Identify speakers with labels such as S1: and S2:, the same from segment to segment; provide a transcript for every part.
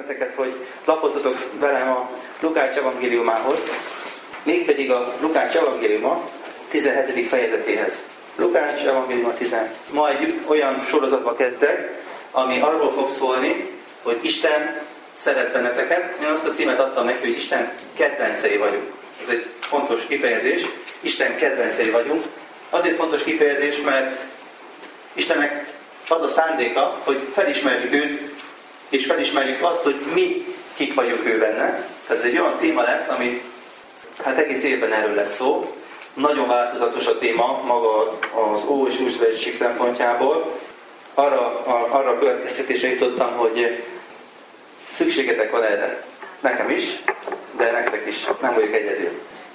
S1: benneteket, hogy lapozzatok velem a Lukács evangéliumához, mégpedig a Lukács evangéliuma 17. fejezetéhez. Lukács evangéliuma 10. Ma egy olyan sorozatba kezdek, ami arról fog szólni, hogy Isten szeret benneteket. Én azt a címet adtam neki, hogy Isten kedvencei vagyunk. Ez egy fontos kifejezés. Isten kedvencei vagyunk. Azért fontos kifejezés, mert Istennek az a szándéka, hogy felismerjük őt, és felismerjük azt, hogy mi kik vagyunk ő benne. Ez egy olyan téma lesz, ami egész évben erről lesz szó. Nagyon változatos a téma maga az Ó és Új Szövetség szempontjából. Arra a következtetésre jutottam, hogy szükségetek van erre. Nekem is, de nektek is. Nem vagyok egyedül.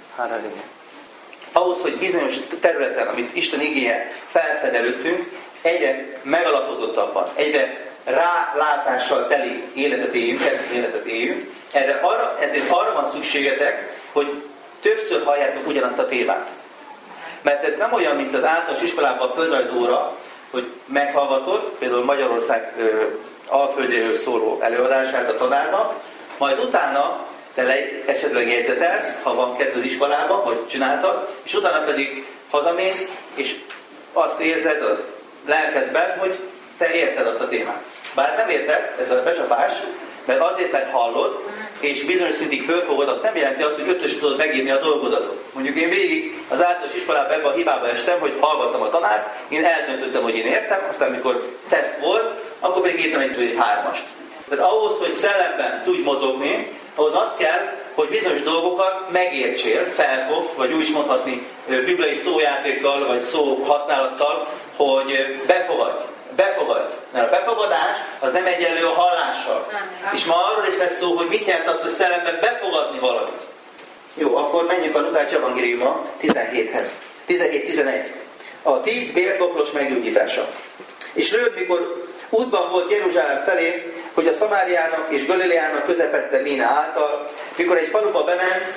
S1: Ahhoz, hogy bizonyos területen, amit Isten igéje felfed előttünk, egyre megalapozottabban, egyre rálátással teli életet éljünk, ezért arra van szükségetek, hogy többször halljátok ugyanazt a témát. Mert ez nem olyan, mint az általános iskolában a földrajzóra, hogy meghallgatod, például Magyarország Alföldjéről szóló előadását a tanárnak, majd utána te esetleg jegyzetelsz, ha van kedved iskolában, hogy csináltad, és utána pedig hazamész, és azt érzed a lelkedben, hogy te érted azt a témát. Bár nem érted, ez a becsapás, mert azért, mert hallod, és bizonyos szintig fölfogod, azt nem jelenti azt, hogy ötösre tudod megírni a dolgozatot. Mondjuk én végig az általános iskolában ebben a hibába estem, hogy hallgattam a tanárt, én eldöntöttem, hogy én értem, aztán amikor teszt volt, akkor pedig írtam egy 3-ast. Tehát ahhoz, hogy szellemben tudj mozogni, ahhoz az kell, hogy bizonyos dolgokat megértsél, felfog, vagy úgy is mondhatni bibliai szójátékkal, vagy szó használattal, hogy befogadj. Mert a befogadás az nem egyenlő a hallással. És ma arról is lesz szó, hogy mit jelent az, hogy szellemben befogadni valamit. Jó, akkor menjünk a Lukács evangéliuma 17-hez. 17-11. A 10 bélpoklos meggyógyítása. És lőd, mikor útban volt Jeruzsálem felé, hogy a Szamáriának és Galileának közepette Mína által, mikor egy faluba bement,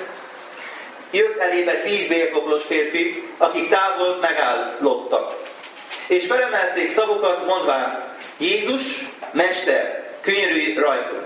S1: jött elébe 10 bélpoklos férfi, akik távol megállottak. És felemelték szavukat, mondván, Jézus, Mester, könyörülj rajtunk.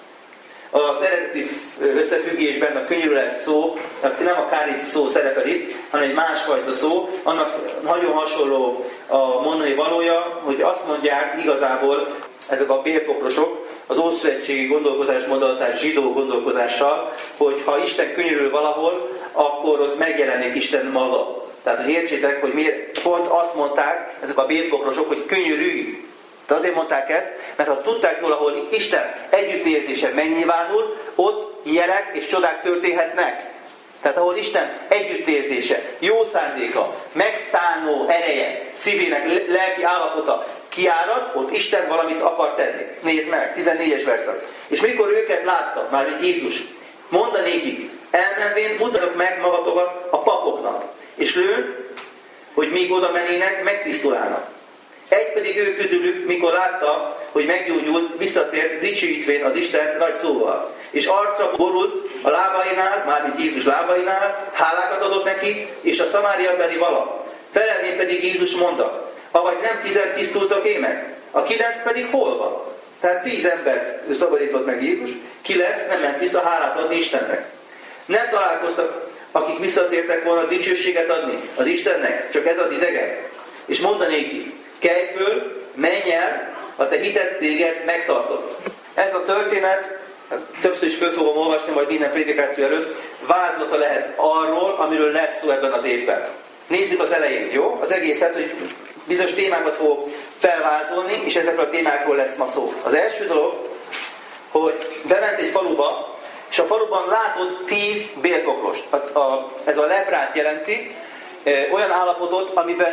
S1: Az eredeti összefüggésben a könyörület szó, nem a kárisz szó szerepel itt, hanem egy másfajta szó, annak nagyon hasonló a mondani valója, hogy azt mondják igazából ezek a bélpoklosok, az ószövetségi gondolkozásmóddal, tehát zsidó gondolkozással, hogy ha Isten könyörül valahol, akkor ott megjelenik Isten maga. Tehát, hogy értsétek, hogy miért pont azt mondták ezek a bélpoklosok, hogy könyörülj. De azért mondták ezt, mert ha tudták jól, ahol Isten együttérzése megnyilvánul, ott jelek és csodák történhetnek. Tehát ahol Isten együttérzése, jó szándéka, megszálló ereje, szívének lelki állapota kiárad, ott Isten valamit akar tenni. Nézd meg, 14-es verszak. És mikor őket látta, mármint Jézus, mondanékik, elmenvén mutatok meg magatokat a papoknak, és lőn, hogy még oda mennének, megtisztulálnak. Egy pedig ő közülük, mikor látta, hogy meggyógyult, visszatért, dicsőítvén az Istent nagy szóval. És arcra borult a lábainál, mármint Jézus lábainál, hálákat adott neki, és a szamáriabeli vala. Felelvén pedig Jézus mondta, avagy nem 10 tisztultak én meg, a 9 pedig hol van? Tehát 10 embert szabadított meg Jézus, 9 nem ment vissza hálát adni Istennek. Nem találkoztak, akik visszatértek volna dicsőséget adni az Istennek, csak ez az idegen. És mondanéki, kelj föl, menj el, a te hited téged megtartott. Ez a történet, többször is föl fogom olvasni majd minden prédikáció előtt, vázlata lehet arról, amiről lesz szó ebben az évben. Nézzük az elején, jó? Az egészet, hogy bizonyos témákat fogok felvázolni, és ezekről a témákról lesz ma szó. Az első dolog, hogy bement egy faluba, és a faluban látott 10 bélpoklost. Ez a leprát jelenti, olyan állapotot,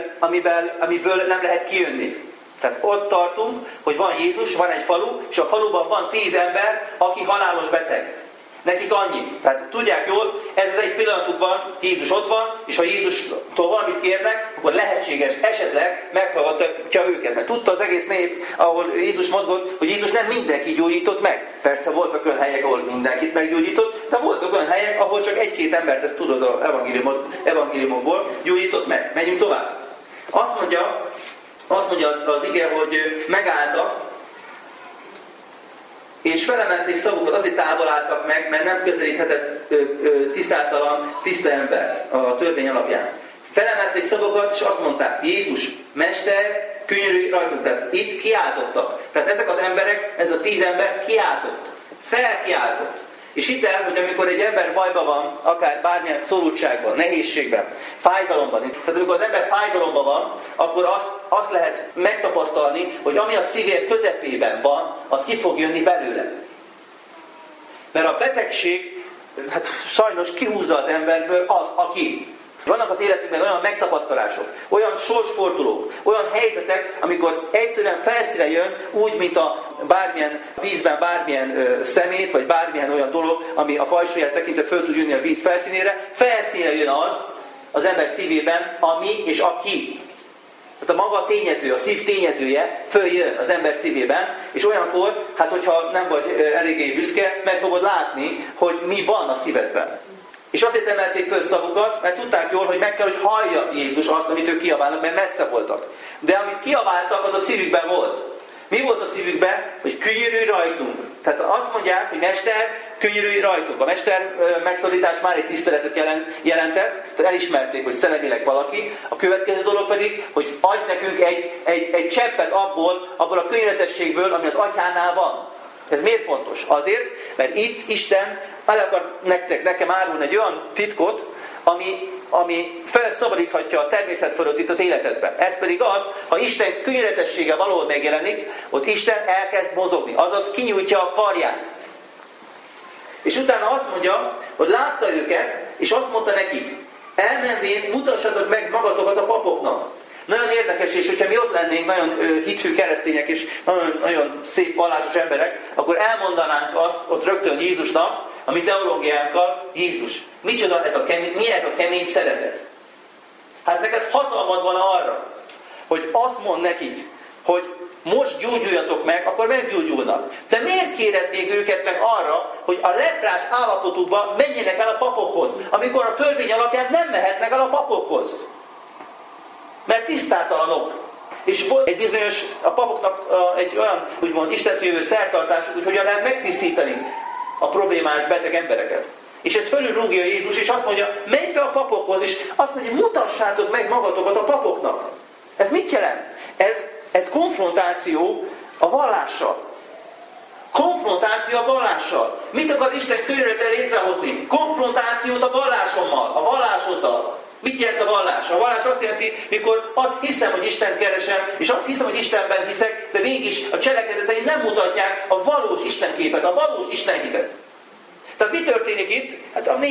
S1: amiből nem lehet kijönni. Tehát ott tartunk, hogy van Jézus, van egy falu, és a faluban van 10 ember, aki halálos beteg. Nekik annyi. Tehát tudják jól, ez az egy pillanatuk van, Jézus ott van, és ha Jézustól valamit kérnek, akkor lehetséges, esetleg meghallgatja őket. Mert tudta az egész nép, ahol Jézus mozgott, hogy Jézus nem mindenki gyógyított meg. Persze voltak olyan helyek, ahol mindenkit meggyógyított, de voltak olyan helyek, ahol csak 1-2 embert, ezt tudod az evangéliumokból, gyógyított meg. Menjünk tovább. Azt mondja az ige, hogy megálltak, és felemelték szavukat, azért távol álltak meg, mert nem közelíthetett tisztátalan, tiszta embert a törvény alapján. Felemelték szavukat, és azt mondták, Jézus, Mester, könyörülj rajtunk. Tehát itt kiáltottak. Tehát ezek az emberek, ez a 10 ember kiáltott. Felkiáltott. És hidd el, hogy amikor egy ember bajban van, akár bármilyen szorultságban, nehézségben, fájdalomban, tehát amikor az ember fájdalomban van, akkor azt lehet megtapasztalni, hogy ami a szívér közepében van, az ki fog jönni belőle. Mert a betegség, hát sajnos kihúzza az emberből az, aki. Vannak az életünkben olyan megtapasztalások, olyan sorsfordulók, olyan helyzetek, amikor egyszerűen felszínre jön, úgy, mint a bármilyen vízben bármilyen szemét, vagy bármilyen olyan dolog, ami a fajsúlyát tekintve föl tud jönni a víz felszínre jön az ember szívében, ami és aki. Tehát a maga tényező, a szív tényezője följön az ember szívében, és olyankor, hát hogyha nem vagy eléggé büszke, meg fogod látni, hogy mi van a szívedben. És azért emelték föl szavukat, mert tudták jól, hogy meg kell, hogy hallja Jézus azt, amit ők kiabálnak, mert messze voltak. De amit kiabáltak, az a szívükben volt. Mi volt a szívükben? Hogy könyörülj rajtunk. Tehát azt mondják, hogy Mester, könyörülj rajtunk. A Mester megszólítás már egy tiszteletet jelentett, tehát elismerték, hogy szellemileg valaki. A következő dolog pedig, hogy adj nekünk egy cseppet abból a könyörületességből, ami az atyánál van. Ez miért fontos? Azért, mert itt Isten el akar nekem árulni egy olyan titkot, ami felszabadíthatja a természet fölött itt az életedben. Ez pedig az, ha Isten könyörületessége valahol megjelenik, ott Isten elkezd mozogni, azaz kinyújtja a karját. És utána azt mondja, hogy látta őket, és azt mondta nekik, elmenvén mutassatok meg magatokat a papoknak. Nagyon érdekes, és hogyha mi ott lennénk, nagyon hithű keresztények és nagyon, nagyon szép vallásos emberek, akkor elmondanánk azt ott rögtön Jézusnak, a mi teológiánkkal, Jézus, micsoda ez a kemény, mi ez a kemény szeretet? Hát neked hatalmad van arra, hogy azt mond nekik, hogy most gyógyuljatok meg, akkor meggyógyulnak. De miért kéred még őket meg arra, hogy a leprás állapotukban menjenek el a papokhoz, amikor a törvény alapján nem mehetnek el a papokhoz? Mert tisztátalanok. És volt egy bizonyos, a papoknak egy olyan, úgymond istentől jövő szertartásuk, hogy hogyan lehet megtisztítani a problémás beteg embereket. És ezt fölülrúgja Jézus, és azt mondja, menj be a papokhoz, és azt mondja, mutassátok meg magatokat a papoknak. Ez mit jelent? Ez konfrontáció a vallással. Konfrontáció a vallással. Mit akar Isten könyörülettel létrehozni? Konfrontációt a vallásommal, a vallásoddal. Mit jelent a vallás? A vallás azt jelenti, mikor azt hiszem, hogy Istent keresem, és azt hiszem, hogy Istenben hiszek, de mégis a cselekedeteim nem mutatják a valós Istenképet, a valós Istenhitet. Tehát mi történik itt? Hát a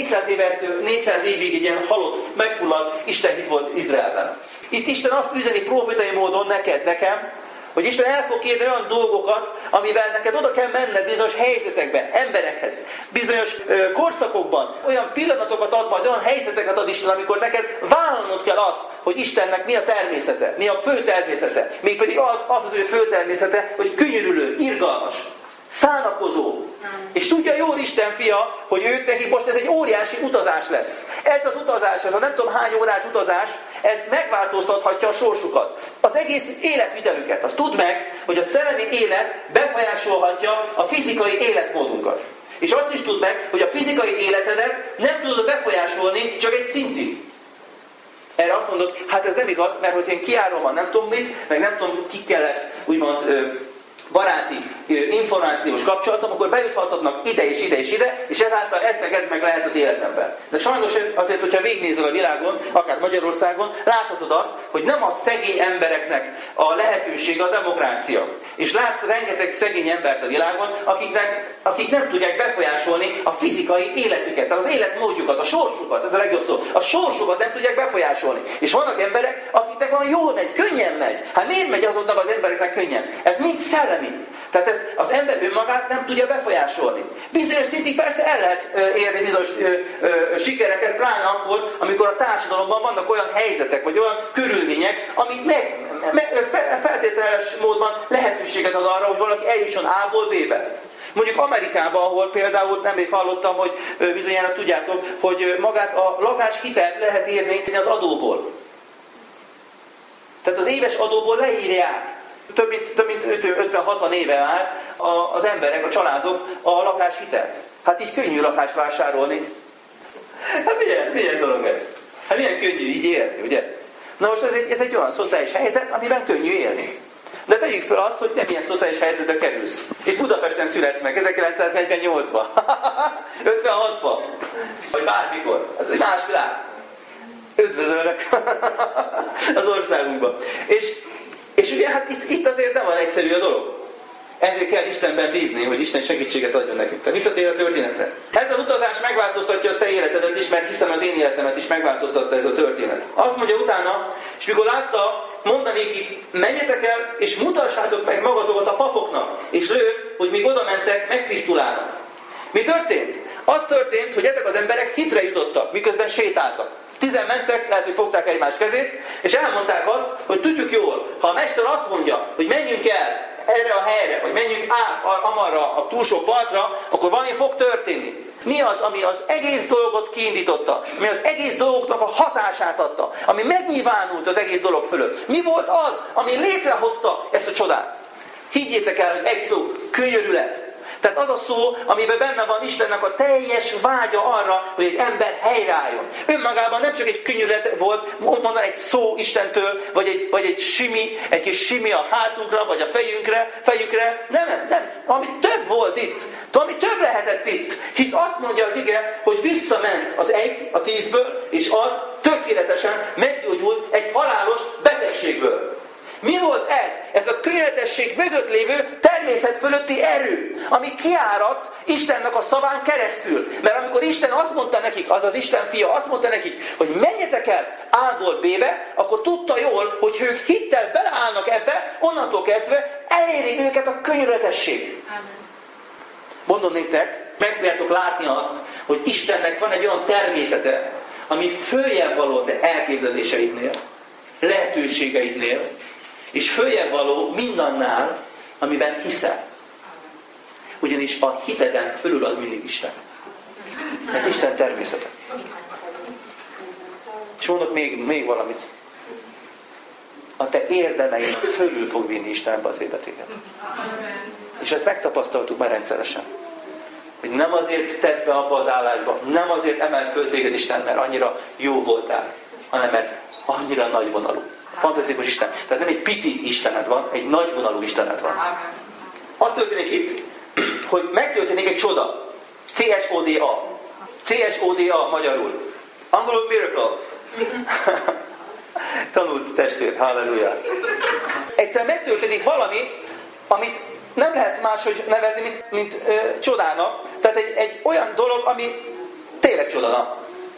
S1: 400 évig egy ilyen halott, megfulladt Istenhit volt Izraelben. Itt Isten azt üzeni profétai módon neked, nekem, hogy Isten el fog kérni olyan dolgokat, amivel neked oda kell menned bizonyos helyzetekben, emberekhez, bizonyos korszakokban, olyan pillanatokat ad majd, olyan helyzeteket ad Isten, amikor neked vállalnod kell azt, hogy Istennek mi a természete, mi a fő természete. Mégpedig az ő fő természete, hogy könyörülő, irgalmas, szánakozó. És tudja jól Isten fia, hogy ők nekik most ez egy óriási utazás lesz. Ez az utazás, ez a nem tudom hány órás utazás, ez megváltoztathatja a sorsukat. Az egész életvitelüket. Azt tudd meg, hogy a szellemi élet befolyásolhatja a fizikai életmódunkat. És azt is tudd meg, hogy a fizikai életedet nem tudod befolyásolni csak egy szintig. Erre azt mondod, hát ez nem igaz, mert hogy én kiárom a nem tudom mit, meg nem tudom kikkel lesz úgymond baráti, információs kapcsolatom, akkor bejuthatnak ide és ide és ide, és ezáltal ez meg lehet az életemben. De sajnos azért, hogyha végignézel a világon, akár Magyarországon, láthatod azt, hogy nem a szegény embereknek a lehetősége a demokrácia. És látsz rengeteg szegény embert a világon, akik nem tudják befolyásolni a fizikai életüket, az életmódjukat, a sorsukat, ez a legjobb szó. A sorsukat nem tudják befolyásolni. És vannak emberek, akiknek van jól megy, könnyen megy. Hát miért megy azoknak az embereknek könnyen? Ez mind szellemi. Tehát az ember önmagát nem tudja befolyásolni. Bizonyos szintig persze el lehet érni bizonyos sikereket, pláne akkor, amikor a társadalomban vannak olyan helyzetek, vagy olyan körülmények, amik feltételes módban lehetőséget ad arra, hogy valaki eljusson A-ból B-be. Mondjuk Amerikában, ahol például nemrég hallottam, hogy bizonyára tudjátok, hogy magát a lakáshitelt lehet írni az adóból. Tehát az éves adóból leírják, több mint 50-60 éve már az emberek, a családok a lakáshitelt. Hát így könnyű lakást vásárolni. Hát milyen dolog ez? Hát milyen könnyű így élni, ugye? Na most ez egy olyan szociális helyzet, amiben könnyű élni. De tegyük fel azt, hogy nem ilyen szociális helyzetbe kerülsz. És Budapesten születsz meg 1948-ban. 56-ban. Vagy bármikor. Ez egy más világ. Üdvözöllek az országunkban. És ugye hát itt azért nem van egyszerű a dolog. Ezért kell Istenben bízni, hogy Isten segítséget adjon nekünk. Tehát visszatér a történetre. Ez az utazás megváltoztatja a te életedet is, mert hiszem az én életemet is megváltoztatta ez a történet. Azt mondja utána, és mikor látta, mondanékik, menjetek el, és mutassátok meg magatokat a papoknak, és lő, hogy míg oda mentek, megtisztulálnak. Mi történt? Az történt, hogy ezek az emberek hitre jutottak, miközben sétáltak. 10 mentek, lehet, hogy fogták egymás kezét, és elmondták azt, hogy tudjuk jól, ha a mester azt mondja, hogy menjünk el erre a helyre, vagy menjünk át amarra a túlsó partra, akkor valami fog történni. Mi az, ami az egész dolgot kiindította, ami az egész dolognak a hatását adta, ami megnyilvánult az egész dolog fölött? Mi volt az, ami létrehozta ezt a csodát? Higgyétek el, hogy egy szó, könyörület. Tehát az a szó, amiben benne van Istennek a teljes vágya arra, hogy egy ember helyreálljon. Önmagában nem csak egy könyörület volt, mondan egy szó Istentől, vagy egy kis simi a hátunkra, vagy a fejükre. Nem. Ami több volt itt. Ami több lehetett itt. Hisz azt mondja az ige, hogy visszament az 1 a 10-ből, és az tökéletesen meggyógyult egy halálos betegségből. Mi volt ez? Ez a könyörületesség mögött lévő természet fölötti erő, ami kiáradt Istennek a szaván keresztül. Mert amikor Isten azt mondta nekik, az Isten fia azt mondta nekik, hogy menjetek el A-ból B-be, akkor tudta jól, hogy ők hittel beleállnak ebbe, onnantól kezdve eléri őket a könyörületesség. Mondom nektek, meg fogjátok látni azt, hogy Istennek van egy olyan természete, ami följebb való a te elképzeléseidnél, lehetőségeidnél, és följebb való mindannál, amiben hiszel. Ugyanis a hiteden fölül az mindig Isten. Mert Isten természete. És mondok még valamit. A te érdemeid fölül fog vinni Istenbe az életéket. És ezt megtapasztaltuk már rendszeresen. Hogy nem azért tedd be abba az állásba, nem azért emelt föl téged Isten, mert annyira jó voltál, hanem mert annyira nagyvonalú. Fantasztikus Isten. Tehát nem egy piti Istened van, egy nagyvonalú Istened van. Az történik itt, hogy megtörténik egy csoda. CSODA. CSODA magyarul. Angolul miracle. Tanult testvér, halleluja. Egyszer megtörténik valami, amit nem lehet máshogy nevezni, mint csodának. Tehát egy olyan dolog, ami tényleg csodának.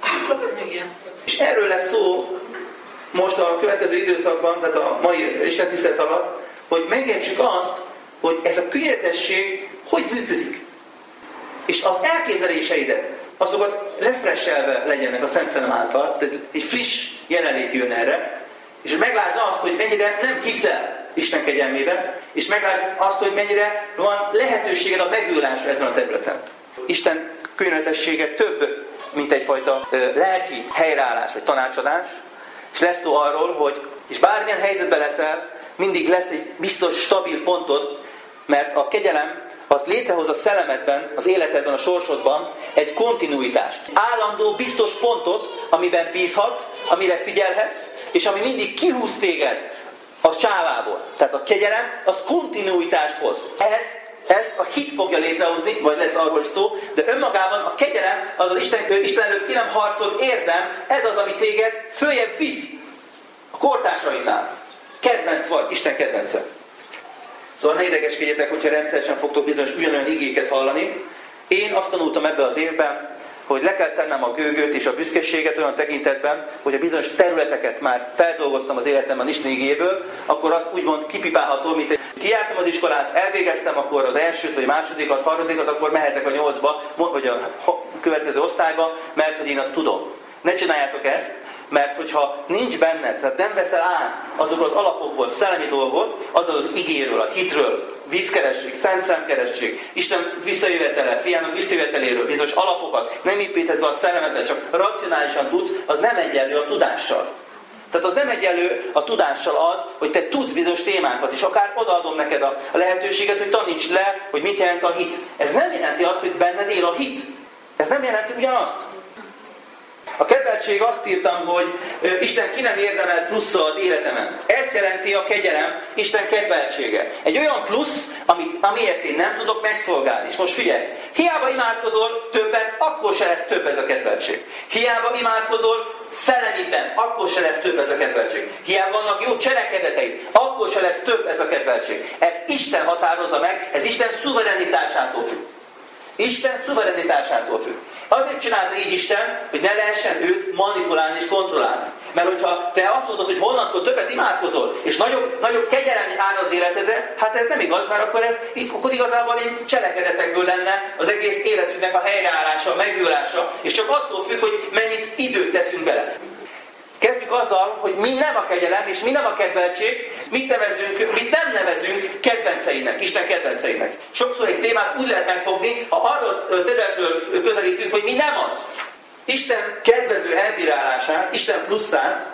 S1: És erről lesz szó most a következő időszakban, tehát a mai istentisztelet alatt, hogy megértsük azt, hogy ez a könyörületesség hogy működik. És az elképzeléseidet, azokat refreshelve legyenek a Szent Szellem által, tehát egy friss jelenlét jön erre, és meglásd azt, hogy mennyire nem hiszel Isten kegyelmében, és meglásd azt, hogy mennyire van lehetőséged a megújulásra ezen a területen. Isten könyörületessége több, mint egyfajta lelki helyreállás vagy tanácsadás, és lesz szó arról, hogy és bármilyen helyzetben leszel, mindig lesz egy biztos, stabil pontod, mert a kegyelem az létrehoz a szellemedben, az életedben, a sorsodban egy kontinuitást. Állandó, biztos pontot, amiben bízhatsz, amire figyelhetsz, és ami mindig kihúz téged a csávából. Tehát a kegyelem az kontinuitást hoz. Ezt a hit fogja létrehozni, vagy lesz arról is szó, de önmagában a kegyelem az Isten előtt ki nem harcolt érdem, ez az, ami téged följebb visz a kortársaidnál. Kedvenc vagy, Isten kedvence. Szóval ne idegeskedjetek, hogyha rendszeresen fogtok bizonyos ugyanolyan igéket hallani. Én azt tanultam ebben az évben, hogy le kell tennem a gőgöt és a büszkeséget olyan tekintetben, hogy a bizonyos területeket már feldolgoztam az életemben Isten igéből, akkor azt úgymond kipipálható, mint kijártam az iskolát, elvégeztem, akkor az elsőt, vagy másodikat, harmadikat, akkor mehetek a 8-ba, vagy a következő osztályba, mert hogy én azt tudom. Ne csináljátok ezt, mert hogyha nincs benned, tehát nem veszel át azokról az alapokból szellemi dolgot, azaz az igéről, a hitről, vízkeresség, szent szemkeresség, Isten visszajövetele, fiának visszajöveteléről, bizonyos alapokat nem építesz be a szellemedbe, csak racionálisan tudsz, az nem egyenlő a tudással. Tehát az nem egyenlő a tudással az, hogy te tudsz bizonyos témákat, és akár odaadom neked a lehetőséget, hogy tanítsd le, hogy mit jelent a hit. Ez nem jelenti azt, hogy benned él a hit. Ez nem jelenti ugyanazt. A kedveltség, azt írtam, hogy Isten ki nem érdemel plusszal az életemen. Ez jelenti a kegyelem, Isten kedveltsége. Egy olyan plusz, amiért én nem tudok megszolgálni. És most figyelj, hiába imádkozol többet, akkor se lesz több ez a kedveltség. Hiába imádkozol szellemében, akkor se lesz több ez a kedveltség. Hiába vannak jó cselekedeteid, akkor se lesz több ez a kedveltség. Ezt Isten határozza meg, ez Isten szuverenitásától függ. Isten szuverenitásától függ. Azért csinálta így Isten, hogy ne lehessen őt manipulálni és kontrollálni. Mert hogyha te azt mondod, hogy honnantól többet imádkozol, és nagyobb kegyelem áll az életedre, hát ez nem igaz, mert akkor igazából én cselekedetekből lenne az egész életünknek a helyreállása, a megjólása, és csak attól függ, hogy mennyit időt teszünk bele. Kezdjük azzal, hogy mi nem a kegyelem, és mi nem a kedveltség, mit nem nevezünk kedvenceinek, Isten kedvenceinek. Sokszor egy témát úgy lehet megfogni, ha arról területről közelítünk, hogy mi nem az. Isten kedvező elbírálását, Isten pluszát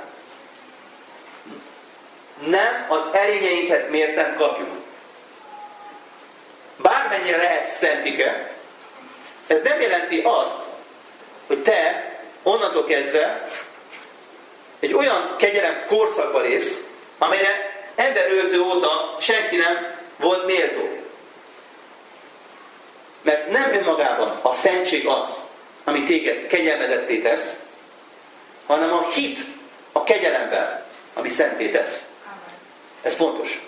S1: nem az erényeinkhez mérten kapjuk. Bármennyire lehet szentike, ez nem jelenti azt, hogy te onnantól kezdve egy olyan kegyelem korszakba lépsz, amelyre emberöltő óta senki nem volt méltó. Mert nem önmagában a szentség az, ami téged kegyelmezetté tesz, hanem a hit a kegyelemben, ami szenté tesz. Ez fontos.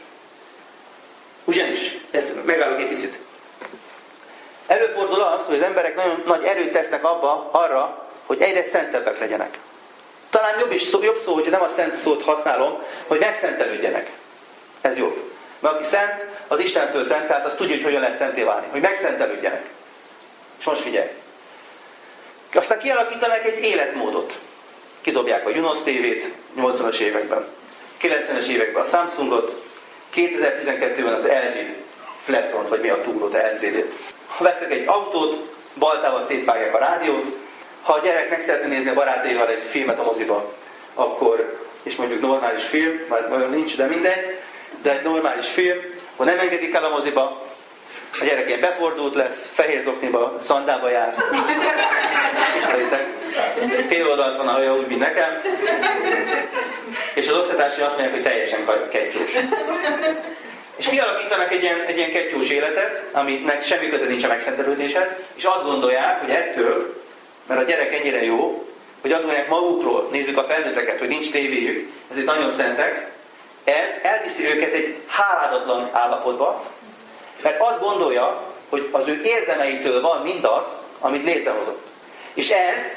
S1: Ugyanis, ezt megállok egy picit. Előfordul az, hogy az emberek nagyon nagy erőt tesznek arra, hogy egyre szentebbek legyenek. Talán jobb szó, hogy nem a szent szót használom, hogy megszentelődjenek. Ez jobb. Mert aki szent, az Istentől szent, tehát azt tudja, hogy hogyan lehet szenté válni. Hogy megszentelődjenek. És most figyelj. Aztán kialakítanak egy életmódot. Kidobják a Junos TV-t 80-as években. 90-es években a Samsungot. 2012-ben az LG Flatront, vagy mi a túrót, LCD-t. Ha vesznek egy autót, baltával szétvágják a rádiót. Ha a gyerek meg szeretne nézni a barátaival egy filmet a moziba, akkor, és mondjuk normális film, majd nincs, de mindegy, de egy normális film, akkor nem engedik el a moziba, a gyerek ilyen befordult lesz, fehér zokniba, szandába jár. Ismeritek? Fél oldalt van a haja úgy, mint nekem. És az osztatársi azt mondják, hogy teljesen kettyós. És kialakítanak egy ilyen kettyós életet, aminek semmi köze nincs a megszentelődéshez, és azt gondolják, hogy ettől, mert a gyerek ennyire jó, hogy azt mondják magukról, nézzük a felnőtteket, hogy nincs tévéjük, ezért nagyon szentek, ez elviszi őket egy háládatlan állapotba, mert azt gondolja, hogy az ő érdemeitől van mindaz, amit létrehozott. És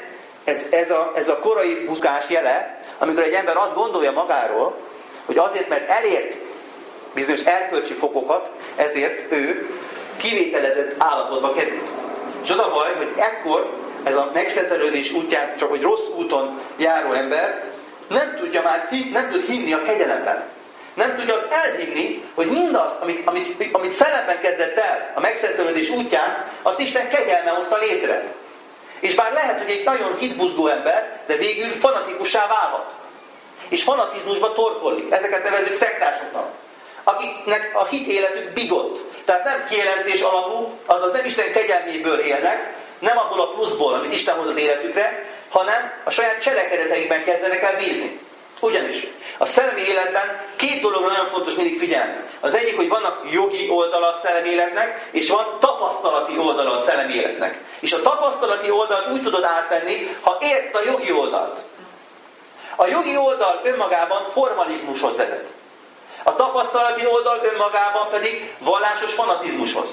S1: ez a korai buzgás jele, amikor egy ember azt gondolja magáról, hogy azért, mert elért bizonyos erkölcsi fokokat, ezért ő kivételezett állapotba került. És az a baj, hogy ekkor ez a megszentelődés útján, csak hogy rossz úton járó ember nem tud hinni a kegyelemben. Nem tudja azt elhinni, hogy mindazt, amit szellemben kezdett el a megszentelődés útján, azt Isten kegyelme hozta létre. És bár lehet, hogy egy nagyon hitbuzgó ember, de végül fanatikussá válhat. És fanatizmusba torkollik. Ezeket nevezzük szektársoknak. Akiknek a hit életük bigott. Tehát nem kijelentés alapú, azaz nem Isten kegyelméből élnek, nem abból a pluszból, amit Isten hoz az életükre, hanem a saját cselekedeteikben kezdenek el bízni. Ugyanis a szellemi életben két dologra nagyon fontos mindig figyelni. Az egyik, hogy vannak jogi oldala a szellemi életnek, és van tapasztalati oldala a szellemi életnek. És a tapasztalati oldalt úgy tudod átvenni, ha érted a jogi oldalt. A jogi oldal önmagában formalizmushoz vezet. A tapasztalati oldal önmagában pedig vallásos fanatizmushoz.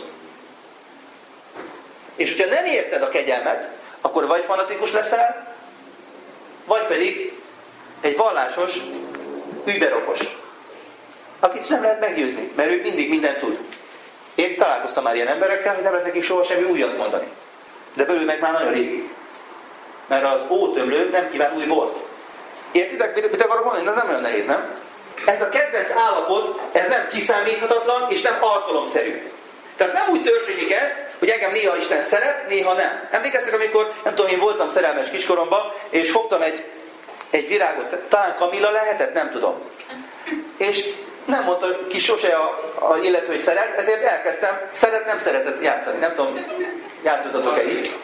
S1: És hogyha nem érted a kegyelmet, akkor vagy fanatikus leszel, vagy pedig egy vallásos überokos, akit nem lehet meggyőzni, mert ő mindig mindent tud. Én találkoztam már ilyen emberekkel, hogy nem lehet nekik soha semmi újat mondani. De belül meg már nagyon régi. Mert az ótömlő nem kíván új bort. Értitek, mit akarok mondani? Ez nem olyan nehéz, nem? Ez a kedvenc állapot, ez nem kiszámíthatatlan, és nem alkalomszerű. Tehát nem úgy történik ez, hogy engem néha Isten szeret, néha nem. Emlékeztek, amikor, nem tudom, én voltam szerelmes kiskoromban, és fogtam egy egy virágot, talán Kamilla lehetett, nem tudom. És nem mondta ki sose a illető, hogy szeret, ezért elkezdtem nem szeretett játszani. Nem tudom, játszottatok-e így?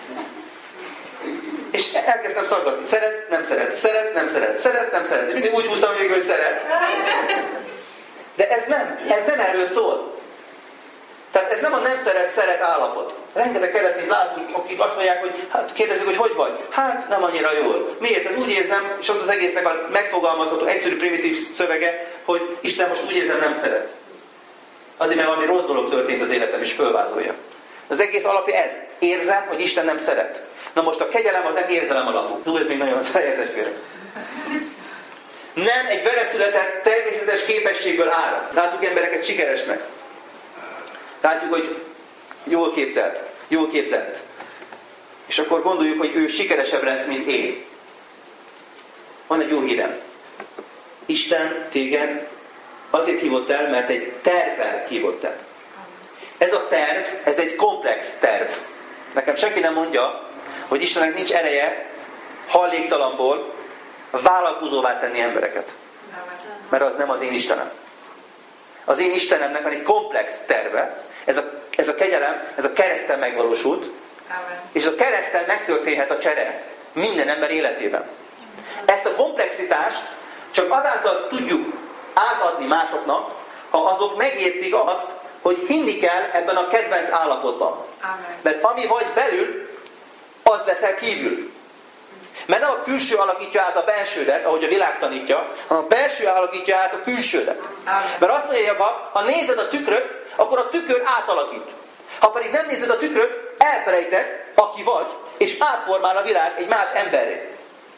S1: És elkezdtem szaggatni. Szeret, nem szeret, szeret, nem szeret, szeret, nem szeret. És mindig úgy húztam végül, hogy szeret. De ez nem erről szól. Tehát ez nem a nem szeret állapot. Rengeteg keresztényt látunk, akik azt mondják, hogy hát kérdezzük, hogy vagy? Hát nem annyira jól. Miért? Hát úgy érzem, és az egésznek a megfogalmazható, egyszerű, primitív szövege, hogy Isten most úgy érzem nem szeret. Azért, mert valami rossz dolog történt az életem, és fölvázolja. Az egész alapja ez. Érzem, hogy Isten nem szeret. Na most a kegyelem az nem érzelem alapú. Ez még nagyon szeretett testvérek. Nem egy veleszületett természetes képességből árad. Látjuk embereket sikeresnek. Látjuk, hogy jól képzett. És akkor gondoljuk, hogy ő sikeresebb lesz, mint én. Van egy jó hírem. Isten téged azért hívott el, mert egy tervvel hívott el. Ez a terv, ez egy komplex terv. Nekem senki nem mondja, hogy Istennek nincs ereje hajléktalanból vállalkozóvá tenni embereket. Mert az nem az én Istenem. Az én Istenemnek van egy komplex terve. Ez a kegyelem, ez a kereszten megvalósult. És a kereszten megtörténhet a csere minden ember életében. Ezt a komplexitást csak azáltal tudjuk átadni másoknak, ha azok megértik azt, hogy hinni kell ebben a kedvenc állapotban. Mert ami vagy belül, az leszel kívül. Mert nem a külső alakítja át a belsődet, ahogy a világ tanítja, hanem a belső alakítja át a külsődet. Mert azt mondja Jakab, ha nézed a tükröt, akkor a tükör átalakít. Ha pedig nem nézed a tükröt, elfelejted, aki vagy, és átformál a világ egy más emberré.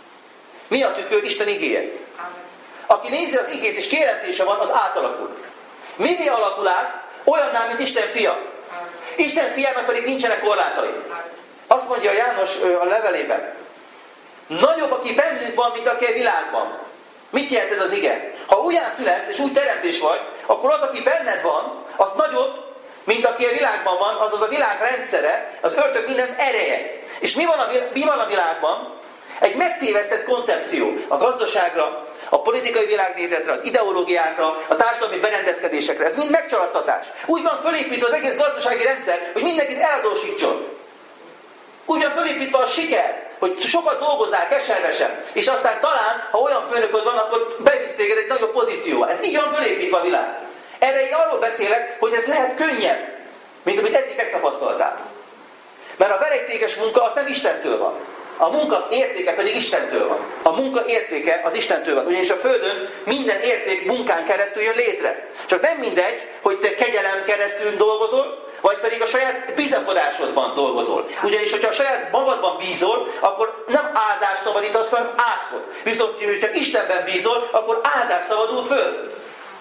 S1: Mi a tükör? Isten igéje. Aki nézi az igét és kijelentése van, az átalakul. Mivé alakul át? Olyanná, mint Isten fia. Isten fiának pedig nincsenek korlátai. Azt mondja János a levelében. Nagyobb, aki bennünk van, mint aki a világban. Mit jelent ez az ige? Ha újján születsz és új teremtés vagy, akkor az, aki benned van, az nagyobb, mint aki a világban van, azaz a világ rendszere, az ördög minden ereje. És mi van a világban? Egy megtévesztett koncepció a gazdaságra, a politikai világnézetre, az ideológiákra, a társadalmi berendezkedésekre. Ez mind megcsalattatás. Úgy van fölépítve az egész gazdasági rendszer, hogy mindenkit eladósítson. Úgy van fölépítve a siker, hogy sokat dolgozzál keservesen, és aztán talán, ha olyan főnököd van, akkor bevisz téged egy nagyobb pozícióba. Ez így van fölépítve a világ. Erre én arról beszélek, hogy ez lehet könnyebb, mint amit eddig megtapasztaltál. Mert a verejtékes munka az nem Istentől van. A munka értéke pedig Istentől van. A munka értéke az Istentől van. Ugyanis a Földön minden érték munkán keresztül jön létre. Csak nem mindegy, hogy te kegyelem keresztül dolgozol, vagy pedig a saját bizakodásodban dolgozol. Ugyanis, hogyha a saját magadban bízol, akkor nem áldás szabadítasz fel, hanem átkot. Viszont, hogyha Istenben bízol, akkor áldás szabadul föl.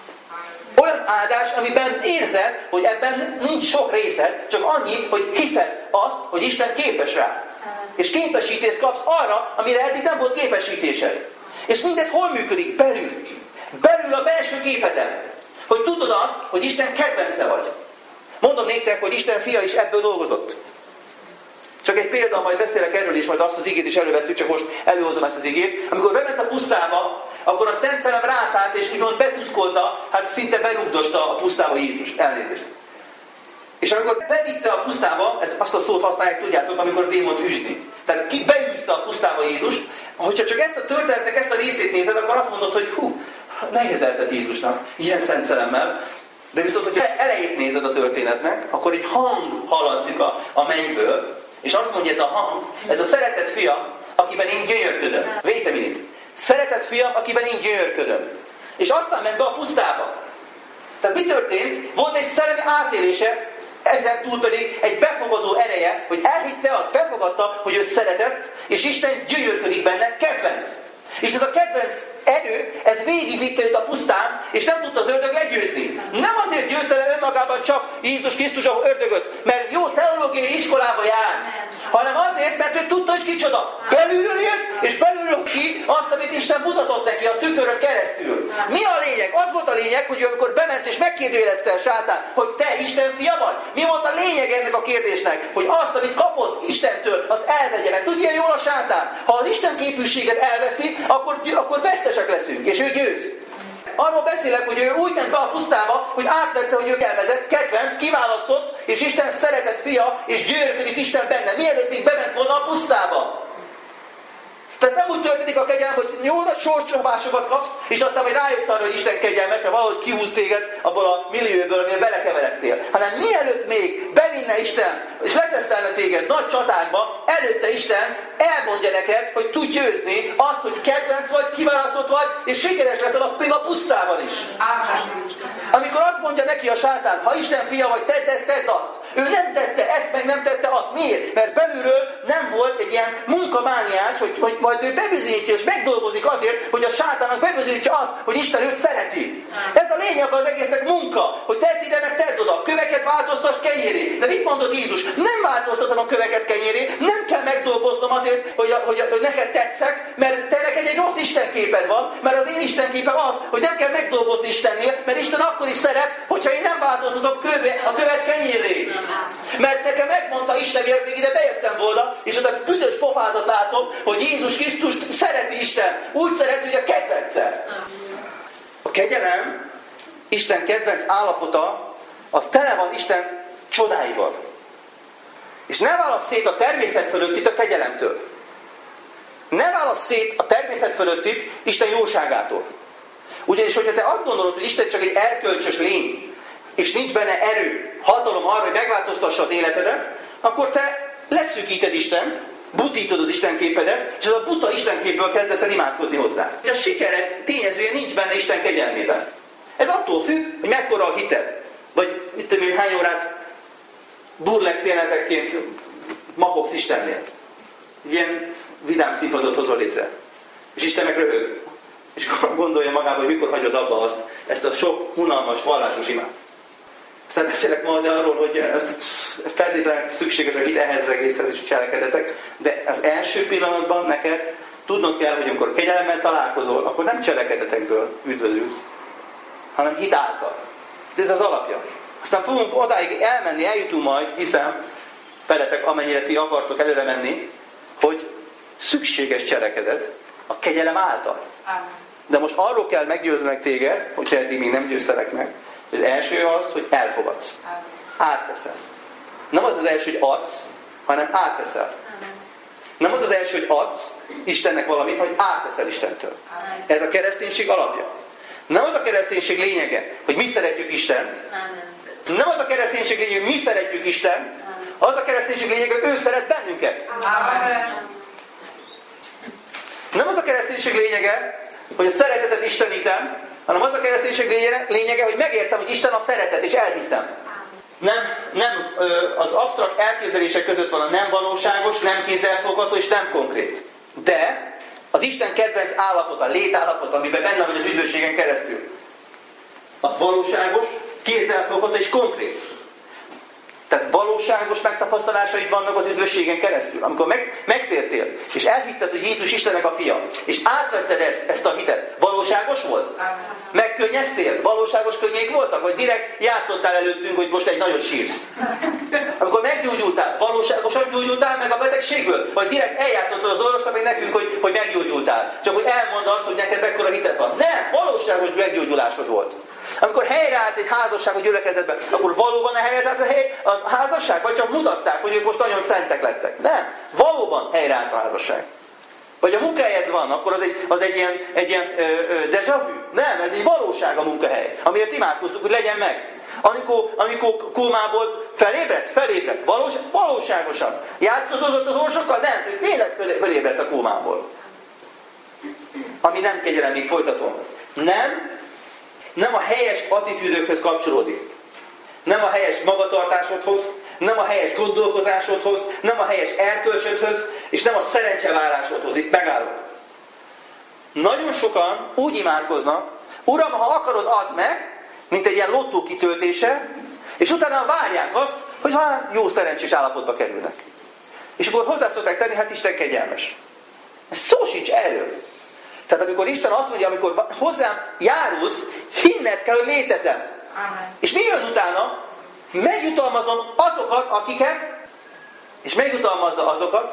S1: Olyan áldás, amiben érzed, hogy ebben nincs sok részed, csak annyi, hogy hiszed azt, hogy Isten képes rá. És képesítést kapsz arra, amire eddig nem volt képesítésed. És mindez hol működik? Belül. Belül a belső képeden. Hogy tudod azt, hogy Isten kedvence vagy. Mondom néktek, hogy Isten fia is ebből dolgozott. Csak egy példa, majd beszélek erről is, majd azt az igét is előveszünk, csak most előhozom ezt az igét. Amikor bement a pusztába, akkor a Szent Szellem rászállt, és úgymond betuszkolta, hát szinte berugdosta a pusztába Jézust. Elnézést. És amikor bevitte a pusztába, azt a szót használják, tudjátok, amikor a démont űzni. Tehát ki beűzte a pusztába Jézust, hogyha csak ezt a történetnek, ezt a részét nézed, akkor azt mondod, hogy nehéz lehetett Jézusnak, ilyen Szent Szellemmel. De viszont, hogyha elejét nézed a történetnek, akkor egy hang hallatszik a mennyből, és azt mondja ez a hang, ez a szeretett fiam, akiben én gyönyörködöm. Véte minit. Szeretett fiam, akiben én gyönyörködöm. És aztán ment be a pusztába. Tehát mi történt? Volt egy szellemi átélése, ezen túl pedig egy befogadó ereje, hogy elhitte, az befogadta, hogy ő szeretett, és Isten gyönyörködik benne, kedvenc. És ez a kedvenc erő, ez végigvitte őt a pusztán, és nem tudta az ördög legyőzni. Nem azért győzte le önmagában csak Jézus Krisztus a ördögöt, mert jó teológiai iskolába jár, hanem azért, mert ő tudta, hogy kicsoda. Belülről élt, és belülről ki azt, amit Isten mutatott neki a tükörön keresztül. Mi a lényeg? Az volt a lényeg, hogy amikor bement és megkérdőjelezte a sátán, hogy te Isten fia vagy. Mi volt a lényeg ennek a kérdésnek? Hogy azt, amit kapott Istentől, azt elvegye, Mert tudja jól a sátán, ha az Isten képűséget elveszi, akkor vesztesek leszünk, és ő győz. Arról beszélek, hogy ő úgy ment be a pusztába, hogy átvette, hogy ő elvezett, kedvenc, kiválasztott, és Isten szeretett fia, és gyönyörködik Isten benne, mielőtt még bement volna a pusztába. Tehát nem úgy történik a kegyelem, hogy jó nagy sorscsapásokat kapsz, és aztán majd rájössz arra, hogy Isten kegyelmes, mert valahogy kihúz téged abból a millióból, amiben belekeveredtél. Hanem mielőtt még bevinne Isten, és letesztelne téged nagy csatákba, előtte Isten elmondja neked, hogy tud győzni azt, hogy kedvenc vagy, kiválasztott vagy, és sikeres leszel még a pusztában is. Amikor azt mondja neki a sátán, ha Isten fia vagy, tedd ezt, tedd azt. Ő nem tette ezt, meg nem tette azt. Miért? Mert belülről nem volt egy ilyen munkamániás, hogy majd ő bebizonyítja és megdolgozik azért, hogy a sátának bebizonyítsa azt, hogy Isten őt szereti. Ez a lényeg az egésznek munka, hogy tedd ide, meg tedd oda. Köveket változtass kenyéré. De mit mondott Jézus? Nem változtatom a köveket kenyéré, nem kell megdolgoznom azért, hogy neked tetszek, mert te neked egy rossz istenképed van, mert az én istenképem az, hogy nem kell megdolgozni Istennél, mert Isten akkor is szeret, hogyha én nem változtatom a követ kenyéré. Mert nekem megmondta Isten, miért még ide bejöttem volna, és ott a büdös pofádat látom, hogy Jézus Krisztust szereti Isten. Úgy szereti, hogy a kedvence. A kegyelem, Isten kedvenc állapota, az tele van Isten csodáival. És ne válasz szét a természet fölöttit a kegyelemtől. Ne válasz szét a természet fölöttit Isten jóságától. Ugyanis, hogyha te azt gondolod, hogy Isten csak egy erkölcsös lény, és nincs benne erő, hatalom arra, hogy megváltoztassa az életedet, akkor te leszűkíted Istent, butítod az Istenképedet, és az a buta Istenképből kezdesz el imádkozni hozzá. És a sikered tényezője nincs benne Isten kegyelmében. Ez attól függ, hogy mekkora a hited. Vagy mit tudom, hány órát burlex jelenetekként makogsz Istennél. Ilyen vidám színpadot hozol létre. És Isten meg röhög. És gondolja magába, hogy mikor hagyod abba ezt a sok unalmas, vallásos imát. Aztán beszélek majd arról, hogy feltétlenül szükséges a hit ehhez az egészhez is cselekedetek, de az első pillanatban neked tudnod kell, hogy amikor kegyelemmel találkozol, akkor nem cselekedetekből üdvözülsz, hanem hit által. Ez az alapja. Aztán fogunk odáig eljutunk majd, hiszem, veletek, amennyire ti akartok előre menni, hogy szükséges cselekedet a kegyelem által. De most arról kell meggyőznünk téged, hogyha eddig még nem győztelek meg, az első az, hogy elfogadsz. Átveszel. Nem az az első, hogy adsz, hanem átveszel. Nem az az első, hogy adsz Istennek valamit, hogy átveszel Istentől. Ez a kereszténység alapja. Nem az a kereszténység lényege, hogy mi szeretjük Istent. Nem az a kereszténység lényege, hogy mi szeretjük Istent. Az a kereszténység lényege, hogy ő szeret bennünket. Nem az a kereszténység lényege, hogy a szeretetet istenítem, hanem az a kereszténység lényege, hogy megértem, hogy Isten a szeretet, és elhiszem. Nem az absztrakt elképzelések között van a nem valóságos, nem kézzelfogható és nem konkrét. De az Isten kedvenc állapota, létállapota, amiben benne vagy az üdvösségen keresztül, az valóságos, kézzelfogható és konkrét. Tehát valóságos megtapasztalásaid vannak az üdvösségen keresztül. Amikor megtértél, és elhitted, hogy Jézus Istennek a fia, és átvetted ezt a hitet, valóságos volt? Megkönnyeztél? Valóságos könnyék voltak? Vagy direkt játszottál előttünk, hogy most egy nagyot sírsz? Amikor meggyógyultál, valóságosan gyógyultál meg a betegségből? Vagy direkt eljátszottad az orvosnak meg nekünk, hogy meggyógyultál? Csak hogy elmondd azt, hogy neked mekkora hited van. Nem! Valóságos meggyógyulásod volt. Amikor helyreállt egy házasság a gyülekezetben, akkor valóban helyreállt a házasság? Vagy csak mutatták, hogy ők most nagyon szentek lettek? Nem. Valóban helyreállt a házasság. Vagy a munkahelyed van, akkor az egy ilyen déjà vu. Nem, ez egy valóság a munkahely. Amiért imádkoztuk, hogy legyen meg. Amikor kómából felébredt. Valóságosan. Játszodozott az orsokkal? Nem, tényleg felébredt a kómából. Ami nem kegyelem, még folytatom. Nem a helyes attitűdökhöz kapcsolódik. Nem a helyes magatartásodhoz, nem a helyes gondolkozásodhoz, nem a helyes erkölcsödhöz, és nem a szerencsevárásodhoz. Itt megállok. Nagyon sokan úgy imádkoznak, Uram, ha akarod, add meg, mint egy ilyen lottó kitöltése, és utána várják azt, hogy jó szerencsés állapotba kerülnek. És akkor hozzá szokták tenni, hát Isten kegyelmes. Szó sincs erről. Tehát amikor Isten azt mondja, amikor hozzám járulsz, hinned kell, hogy létezem. Amen. És mi jön utána? Megjutalmazom azokat, akiket, és megjutalmazza azokat,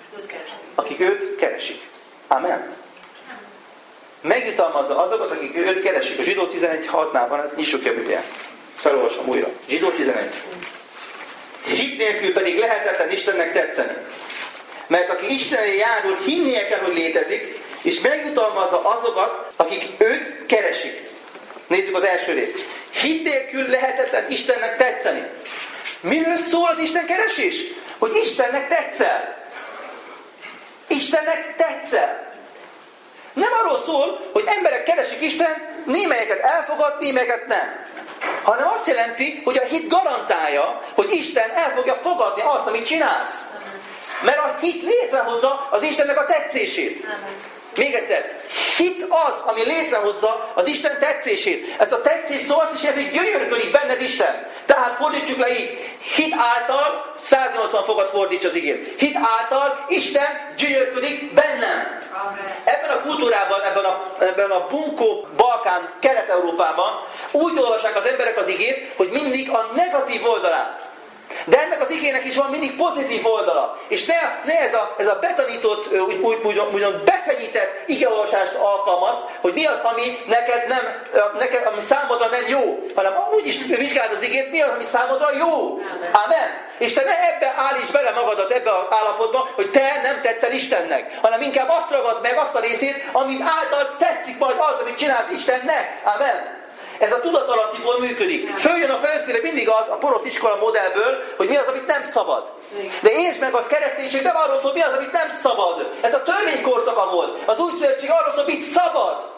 S1: Akik őt keresik. Amen. Megjutalmazza azokat, akik őt keresik. A Zsidó 11.6-nál van, ez nyissuk ki a Bibliát. Felolvasom újra. Zsidó 11. Hit nélkül pedig lehetetlen Istennek tetszeni. Mert aki Istenre járul, hinnie kell, hogy létezik, és megjutalmazza azokat, akik őt keresik. Nézzük az első részt. Hit nélkül lehetetlen Istennek tetszeni. Miről szól az Isten keresés? Hogy Istennek tetszel. Istennek tetszel. Nem arról szól, hogy emberek keresik Istent, némelyeket elfogad, némelyeket nem. Hanem azt jelenti, hogy a hit garantálja, hogy Isten el fogja fogadni azt, amit csinálsz. Mert a hit létrehozza az Istennek a tetszését. Még egyszer, hit az, ami létrehozza az Isten tetszését. Ez a tetszés szó azt is jelenti, hogy gyönyörködik benned Isten. Tehát fordítsuk le így. Hit által, 180 fokat fordíts az igén. Hit által Isten gyönyörködik bennem. Ebben a kultúrában, ebben a bunkó Balkán, Kelet-Európában úgy olvassák az emberek az igét, hogy mindig a negatív oldalát. De ennek az igének is van mindig pozitív oldala. És ne ez a betanított, úgymond befenyített igeolvasást alkalmaz, hogy mi az, ami neked, ami számodra nem jó. Hanem úgy is vizsgáld az igét, mi az, ami számodra jó. Amen. És te ne ebbe állíts bele magadat, ebbe az állapotba, hogy te nem tetszel Istennek. Hanem inkább azt ragad meg, azt a részét, amit által tetszik majd az, amit csinálsz Istennek. Amen. Ez a tudatalattiból működik. Följön a felszínre mindig az a porosz iskola modellből, hogy mi az, amit nem szabad. De értsd meg, az kereszténység nem arról szól, mi az, amit nem szabad. Ez a törvénykorszaka volt. Az új szövetség arról szól, mit szabad.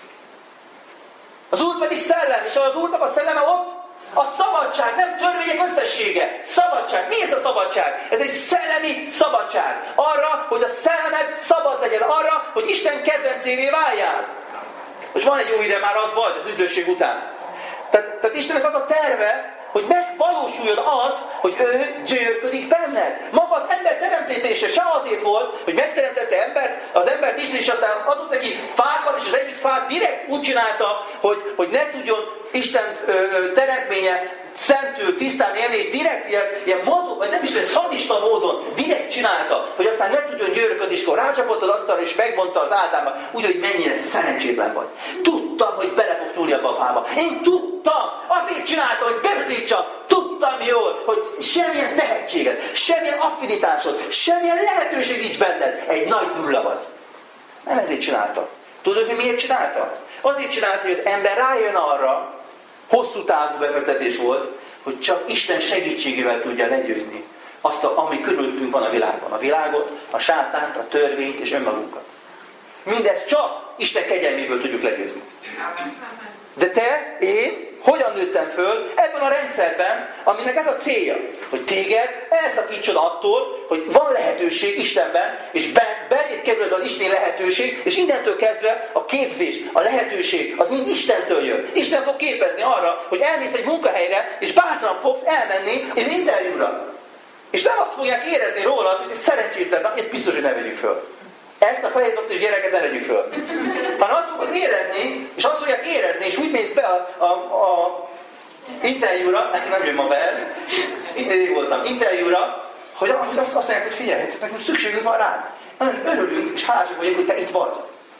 S1: Az Úr pedig szellem, és az Úrnak a szelleme ott a szabadság, nem törvények összessége. Szabadság. Mi ez a szabadság? Ez egy szellemi szabadság. Arra, hogy a szellemed szabad legyen. Arra, hogy Isten kedvencévé váljál. Most van egy jó híre, már az volt az üdvösség után. Tehát Istennek az a terve, hogy megvalósuljon az, hogy ő gyönyörködik benned. Maga az ember teremtése se azért volt, hogy megteremtette az embert Isten, és aztán adott neki fákat, és az egyik fát direkt úgy csinálta, hogy ne tudjon Isten teremtménye szentül, tisztán élni, és direkt ilyen mozog, vagy nem is olyan szadista módon direkt csinálta, hogy aztán ne tudjon gyönyörködni, és akkor rácsapott az asztalra, és megmondta az Ádámnak, úgy, hogy mennyire szerencsétlen vagy. Tudtam, hogy bele fog túlni abba a fába. Én tudtam, azért csináltam, hogy befordítsam. Tudtam jól, hogy semmilyen tehetséged, semmilyen affinitásod, semmilyen lehetőség nincs benned. Egy nagy nulla vagy. Nem ezért csinálta. Tudod, hogy miért csinálta? Azért csinálta, hogy az ember rájön arra, hosszú távú befektetés volt, hogy csak Isten segítségével tudja legyőzni azt, ami körülöttünk van a világban. A világot, a sátánt, a törvényt és önmagunkat. Mindezt csak Isten kegyelméből tudjuk legyőzni. De te, én, hogyan nőttem föl ebben a rendszerben, aminek ez a célja, hogy téged elszakítson attól, hogy van lehetőség Istenben, és beléd kerül ez az isteni lehetőség, és innentől kezdve a képzés, a lehetőség, az mind Istentől jön. Isten fog képezni arra, hogy elmész egy munkahelyre, és bátran fogsz elmenni egy interjúra. És nem azt fogják érezni rólad, hogy szerencsétlen, ezt biztos, hogy ne vegyük föl. Ezt a fejezottos gyereket ne vegyük föl. Hanem azt fogod érezni, és azt fogják érezni, és úgy mész be a interjúra, nem jön ma be ez, én voltam, interjúra, hogy azt mondják, hogy figyelj, nekünk szükségünk van rá. Nagyon örülünk, és hálásak vagyunk, hogy te itt vagy.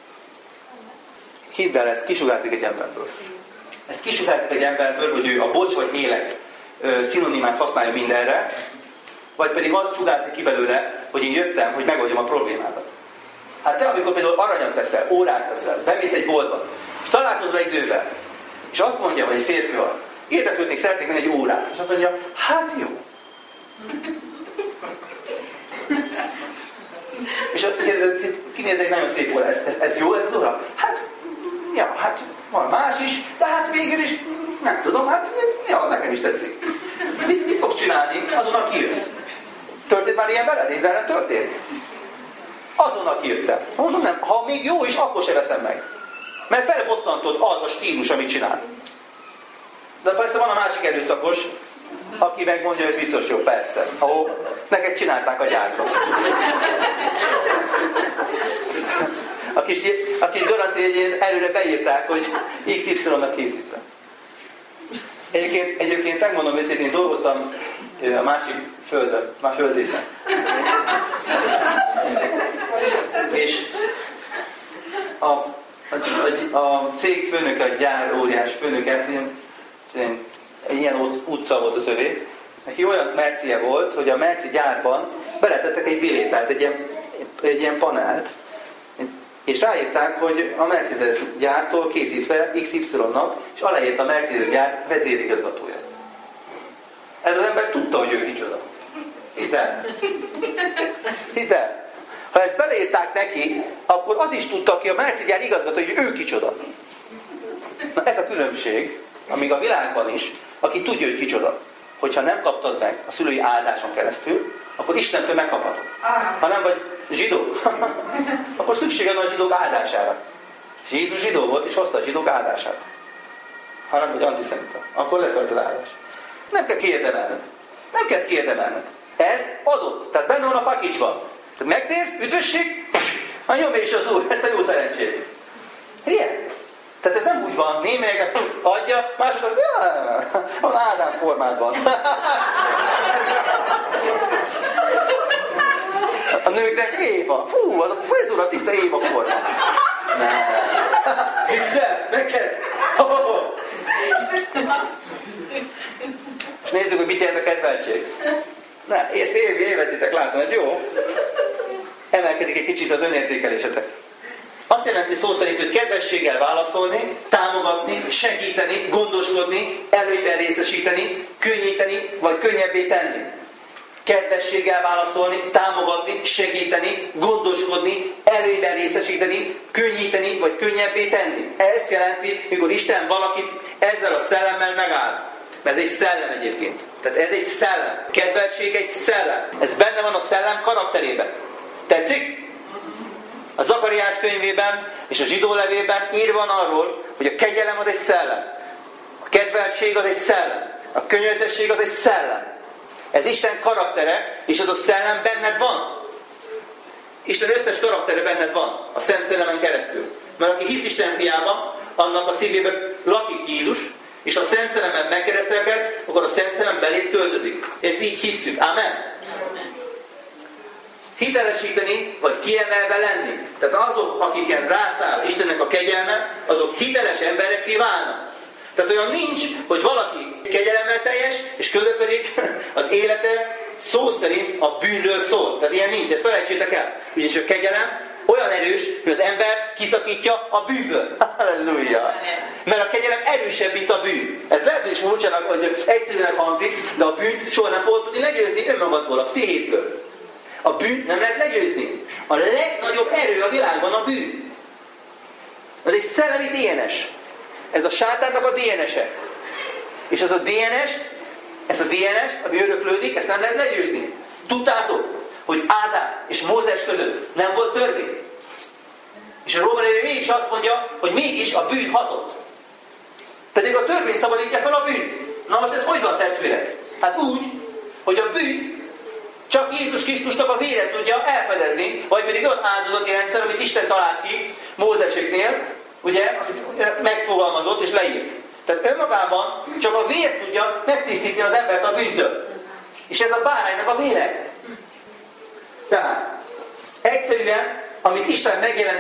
S1: Hidd el, ezt kisugárzik egy emberből. Ez kisugárzik egy emberből, hogy ő a bocs vagy élek szinonimát használja mindenre, vagy pedig azt sugárzik ki belőle, hogy én jöttem, hogy megoldjam a problémádat. Hát te, amikor például aranyat veszel, órát veszel, bemész egy boltba, és találkozol egy nővel, és azt mondja, hogy egy férfi van, érdeklődnék, szeretnék venni egy órát, és azt mondja, hát jó. És kinéz egy nagyon szép óra, ez jó ez az óra? Hát, ja, hát van más is, de hát végül is, nem tudom, hát, ja, nekem is tetszik. Mit fogsz csinálni? Azonnal kijössz. Történt már ilyen veled? Én velem történt? Azonnal kijöttem. Mondom, nem, ha még jó is, akkor se veszem meg. Mert felbosszantod az a stílus, amit csinált. De persze van a másik erőszakos, aki megmondja, hogy biztos jó, persze. Neked csinálták a gyárban. A kis garanciájén előre beírták, hogy XY-nak készítve. Egyébként megmondom őszintén, dolgoztam a másik földön, már földrészen. a cég főnöke, a gyár óriás főnöke, egy ilyen utca volt az övé. Neki olyan mercie volt, hogy a merci gyárban beletettek egy bilétát, egy ilyen panelt, és ráírták, hogy a Mercedes gyártól készítve XY-nak, és aláírta a Mercedes gyár vezérigazgatója. Ez az ember tudta, hogy ő kicsoda. Hidd. Ha ezt beleírták neki, akkor az is tudta, aki a Mercedes gyár igazgatója, hogy ő kicsoda. Na ez a különbség, amíg a világban is, aki tudja, hogy kicsoda. Hogyha nem kaptad meg a szülői áldáson keresztül, akkor Istentől megkaphatod. Ha nem vagy zsidó, akkor szükséged van a zsidók áldására. És Jézus zsidó volt, és hozta a zsidók áldását. Ha nem vagy antiszemita, akkor lesz rajta az áldás. Nem kell kiérdemelned. Ez adott. Tehát benne van a pakicsban. Tehát megtérsz, üdvösség, nyomj is az Úr, ezt a jó szerencsét. Ilyen. Tehát ez nem úgy van, némelyeket adja, másokat, van Ádám formádban. A nőknek Éva. Fú, az a frizura tiszta Éva forma. Nem. Viccel, neked. És nézzük, hogy mit jelent a kedveltség. Na, ezt élvezitek, látom, ez jó. Emelkedik egy kicsit az önértékelésetek. Azt jelenti szó szerint, hogy kedvességgel válaszolni, támogatni, segíteni, gondoskodni, előnyben részesíteni, könnyíteni, vagy könnyebbé tenni. Kedvességgel válaszolni, támogatni, segíteni, gondoskodni, előnyben részesíteni, könnyíteni, vagy könnyebbé tenni. Ez jelenti, mikor Isten valakit ezzel a szellemmel megáld. Ez egy szellem egyébként. Tehát ez egy szellem. Kedvesség egy szellem. Ez benne van a szellem karakterében. Tetszik? A Zakariás könyvében és a zsidó levélben írva van arról, hogy a kegyelem az egy szellem. A kedvesség az egy szellem. A könyörtesség az egy szellem. Ez Isten karaktere, és ez a szellem benned van. Isten összes karaktere benned van, a Szent Szellemen keresztül. Mert aki hisz Isten fiában, annak a szívében lakik Jézus, és a Szent Szellemen megkeresztelkedsz, akkor a Szent Szellem beléd költözik. Ezt így hisszük. Amen. Hitelesíteni, vagy kiemelve lenni. Tehát azok, akiken rászáll Istennek a kegyelme, azok hiteles emberekké válnak. Tehát olyan nincs, hogy valaki kegyelemmel teljes, és közben pedig az élete szó szerint a bűnről szól. Tehát ilyen nincs, ezt felejtsétek el. Ugyanis a kegyelem olyan erős, hogy az ember kiszakítja a bűnből. Halleluja! Mert a kegyelem erősebb, mint a bűn. Ez lehet, hogy is furcsának, hogy egyszerűen hangzik, de a bűnt soha nem fogod tudni legyőzni önmagadból, a pszichétből. A bűnt nem lehet legyőzni. A legnagyobb erő a világban a bűn. Ez egy szellemi DNS. Ez a sátánnak a DNS-e. És ez a DNS, ami öröklődik, ezt nem lehet legyőzni. Tudtátok, hogy Ádám és Mózes között nem volt törvény? És a Róma levél mégis azt mondja, hogy mégis a bűn hatott. Pedig a törvény szabadítja fel a bűnt. Na most ez hogy van, testvérek? Hát úgy, hogy a bűnt csak Jézus Krisztusnak a vére tudja elfedezni, vagy pedig olyan áldozati rendszer, amit Isten talált ki Mózeséknél, ugye, amit megfogalmazott és leírt. Tehát önmagában csak a vér tudja megtisztítani az embert a bűntől. És ez a báránynak a vére. Tehát egyszerűen, amit Isten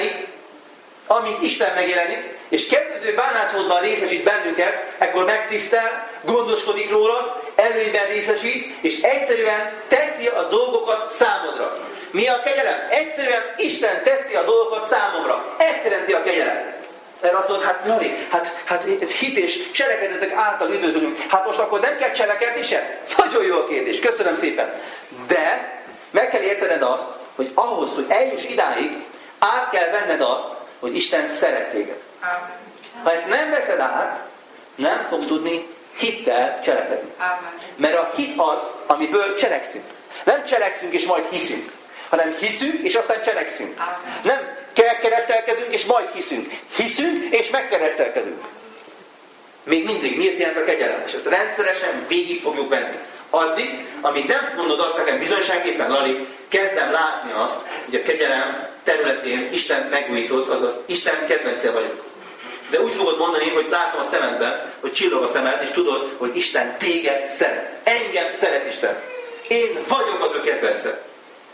S1: megjelenik, és kedvező bánásmódban részesít bennünket, akkor megtisztel, gondoskodik rólad, előnyben részesít, és egyszerűen teszi a dolgokat számodra. Mi a kegyelem? Egyszerűen Isten teszi a dolgokat számomra. Ezt jelenti a kegyelem. Erre azt mondod, hát Lali, hát hit és cselekedetek által üdvözölünk. Hát most akkor nem kell cselekedni se? Nagyon jó a kérdés, köszönöm szépen. De meg kell értened azt, hogy ahhoz, hogy eljuss idáig, át kell venned azt, hogy Isten szeret téged. Ha ezt nem veszed át, nem fogsz tudni hittel cselekedni. Mert a hit az, amiből cselekszünk. Nem cselekszünk és majd hiszünk, hanem hiszünk és aztán cselekszünk. Nem keresztelkedünk és majd hiszünk. Hiszünk és megkeresztelkedünk. Még mindig miért jelent a kegyelem? És ezt rendszeresen végig fogjuk venni. Addig, amíg nem mondod azt nekem bizonyságképpen, Lali, kezdem látni azt, hogy a kegyelem területén Isten megújított, azaz Isten kedvence vagyok. De úgy fogod mondani, hogy látom a szemedben, hogy csillog a szemed, és tudod, hogy Isten téged szeret. Engem szeret Isten. Én vagyok az ő kedvence.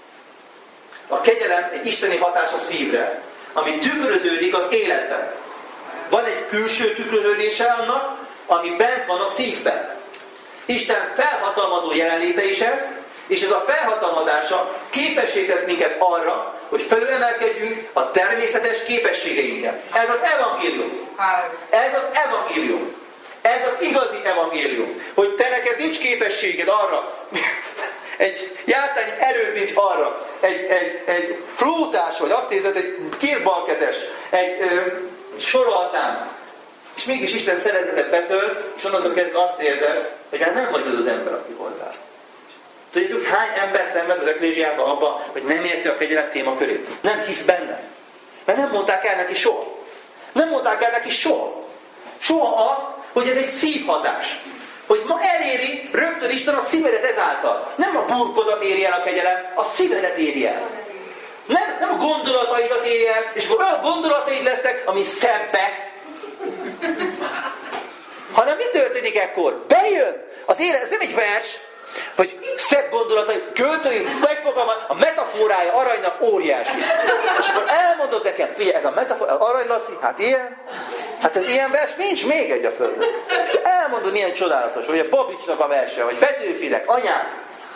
S1: A kegyelem egy isteni hatás a szívre, ami tükröződik az életben. van egy külső tükröződése annak, ami bent van a szívben. Isten felhatalmazó jelenléte is ez, és ez a felhatalmazása képessé tesz minket arra, hogy felülemelkedjünk a természetes képességeinket. Ez az evangélium. Ez az evangélium. Ez az igazi evangélium. Hogy te neked nincs képességed arra, egy jártányi erőd nincs arra, egy flótás, vagy azt érzed, egy kétbalkezes, sorolhatnám. És mégis Isten szeretetet betölt, és onnantól kezdve azt érzed, hogy már nem vagy az az ember, aki voltál. Tudjátok, hány ember szenved az eklézsiában abban, hogy nem érti a kegyelem témakörét? Nem hisz benne. Mert nem mondták el neki soha. Nem mondták el neki soha. Soha azt, hogy ez egy szívhatás. Hogy ma eléri rögtön Isten a szívedet ezáltal. Nem a burkodat éri el a kegyelem, a szívedet éri el. Nem a gondolataidat éri el, és akkor olyan gondolataid lesznek, ami szebbek. Hanem mi történik ekkor? Bejön az élet, ez nem egy vers, hogy szebb gondolatai, költői megfogalmaz, a metaforája aranynak óriási. És akkor elmondod nekem, figyelj, ez a metafora, az Arany Laci, hát ilyen, hát ez ilyen vers nincs még egy a földön. És akkor elmondod, milyen csodálatos, hogy a Babicsnak a verse, vagy Petőfinek, anyám.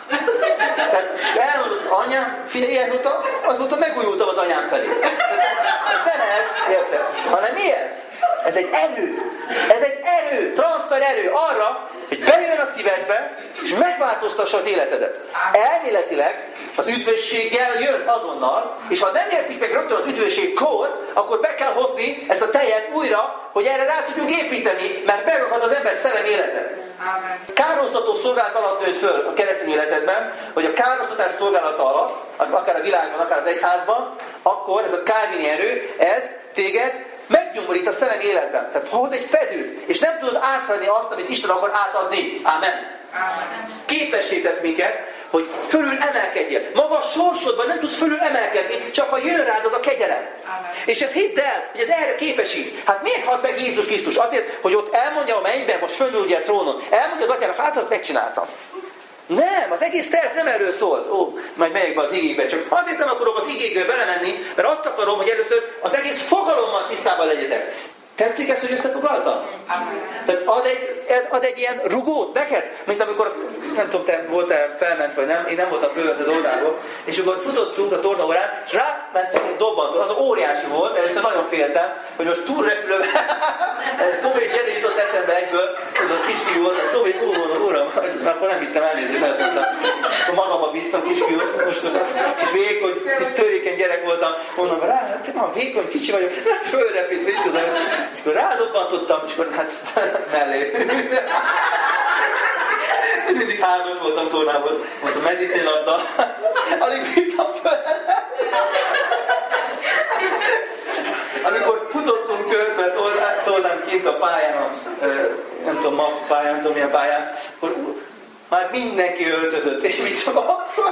S1: Tehát, és elmondod, anyám, figyelj, azóta megújultam az anyám felé. Ez nem ez, érted? Hanem mi ez? Ez egy erő. Ez egy erő, transfer erő arra, hogy bejön a szívedbe, és megváltoztassa az életedet. Elméletileg az üdvösséggel jön azonnal, és ha nem értik meg rögtön az üdvösségkor, akkor be kell hozni ezt a tejet újra, hogy erre rá tudjunk építeni, mert berogad az ember szellem életed. Károsztató szolgálat alatt nősz föl a keresztény életedben, hogy a károsztatás szolgálata alatt, akár a világban, akár az egyházban, akkor ez a kálvini erő, ez téged megnyomorít a szellemi életben. Tehát hoz egy fedőt, és nem tudod átvenni azt, amit Isten akar átadni. Amen. Képessé tesz minket, hogy fölül emelkedjél. Maga a sorsodban nem tudsz fölül emelkedni, csak ha jön rád az a kegyelem. Amen. És ezt hidd el, hogy ez erre képesít. Hát miért halt meg Jézus Krisztus? Azért, hogy ott elmondja a mennyben, most fölül ugye a trónon, elmondja az atyának, hát ott megcsináltam. Nem, az egész terv nem erről szólt. Majd megyek be az igékbe, csak azért nem akarom az igékbe belemenni, mert azt akarom, hogy először az egész fogalommal tisztában legyetek. Tetszik ezt, hogy összefoglaltam? Tehát ad egy ilyen rugót neked? Mint amikor, nem tudom, te voltál felment vagy nem, én nem voltam fölment az órából, és akkor futottunk a tornaórán, és rámentünk egy dobbantól, az óriási volt, először nagyon féltem, hogy most túlrepülőben, Tomi Gyeri jutott eszembe egyből, tudod, az kisfiú volt, Tomi, uram, akkor nem vittem elnézést, ezt mondtam. Akkor magamba bíztam, kisfiú, most kis vékony, kis törékeny gyerek voltam, mondom, hát nem, vékony, kicsi vagyok, fölrepít, mit tudom. És akkor rádobbantottam, és akkor hát mellé. Mindig hármas voltam tornából. Mondtam, mennyi célabda? Alig bírtam fel. Amikor futottunk körbe tornán kint a pályán, nem tudom, Max pályán, nem tudom milyen pályán, akkor már mindenki öltözött, és mit csak akkor.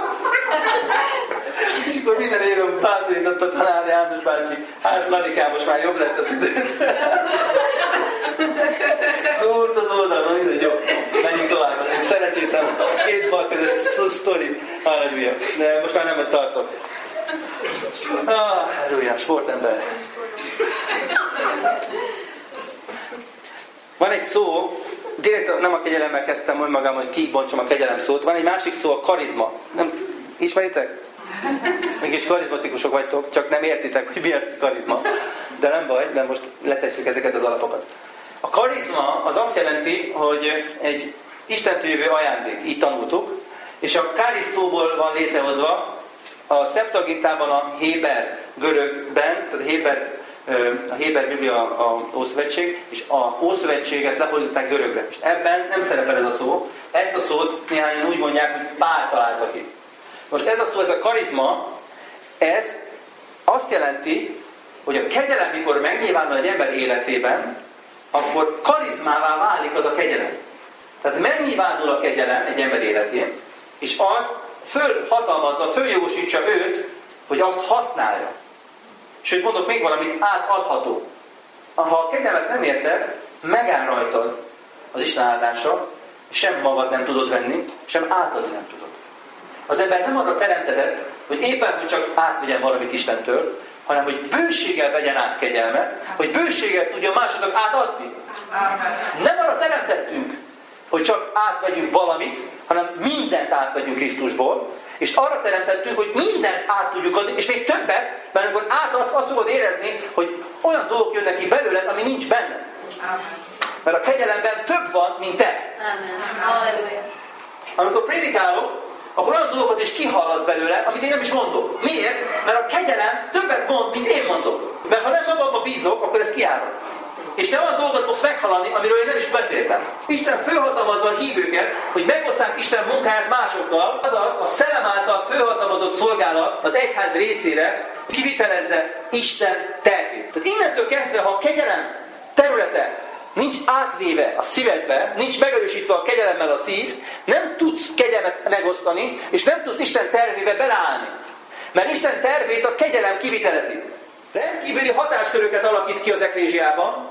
S1: És akkor minden éven bátorított a tanár János bácsi, hát Lanikám, most már jobb lett az időt. Szúrt az oldalon, mindegy, jó. Menjünk tovább, ez egy szerencsétlen, két balkezes sztori, halleluja. De most már nem tartok. Halleluja, sportember. Van egy szó, direkt nem a kegyelemmel kezdtem önmagam, hogy kibontsam a kegyelem szót. Van egy másik szó, a karizma. Nem ismeritek? Mégis karizmatikusok vagytok, csak nem értitek, hogy mi az a karizma. De nem baj, de most letesszük ezeket az alapokat. A karizma az azt jelenti, hogy egy Istentől jövő ajándék, így tanultuk, és a kárisz szóból van létrehozva, a Septuagintában a héber görögben, tehát a héber Biblia a Ószövetség, és a Ószövetséget lefordították görögre. És ebben nem szerepel ez a szó. Ezt a szót néhányan úgy mondják, hogy Pál találta ki. Most ez a szó, ez a karizma, ez azt jelenti, hogy a kegyelem, mikor megnyilvánul egy ember életében, akkor karizmává válik az a kegyelem. Tehát megnyilvánul a kegyelem egy ember életén, és az fölhatalmazza, följogosítsa őt, hogy azt használja. Sőt, mondok még valamit, átadható. Ha a kegyelmet nem érted, megáll rajtad az Isten áldása, sem magad nem tudod venni, sem átadni nem tudod. Az ember nem arra teremtett, hogy éppen, hogy csak átvegyen valamit Istentől, hanem hogy bőséggel vegyen át kegyelmet, hogy bőséggel tudja másoknak átadni. Nem arra teremtettünk, hogy csak átvegyünk valamit, hanem mindent átvegyünk Krisztusból, és arra teremtettünk, hogy mindent át tudjuk adni, és még többet, mert amikor átadsz, azt fogod érezni, hogy olyan dolgok jönnek ki belőled, ami nincs benne. Mert a kegyelemben több van, mint te. Amikor prédikálok, akkor olyan dolgokat is kihallasz belőle, amit én nem is mondok. Miért? Mert a kegyelem többet mond, mint én mondok. Mert ha nem magamba bízok, akkor ez kiárad. És te olyan dolgot fogsz meghallani, amiről én nem is beszéltem. Isten fölhatalmazza a hívőket, hogy megosszák Isten munkáját másokkal, azaz a szellem által fölhatalmazott szolgálat az egyház részére kivitelezze Isten tervét. Tehát innentől kezdve, ha a kegyelem területe nincs átvéve a szívedbe, nincs megerősítve a kegyelemmel a szív, nem tudsz kegyelmet megosztani, és nem tudsz Isten tervébe beleállni. Mert Isten tervét a kegyelem kivitelezi. Rendkívüli hatásköröket alakít ki az eklézsiában,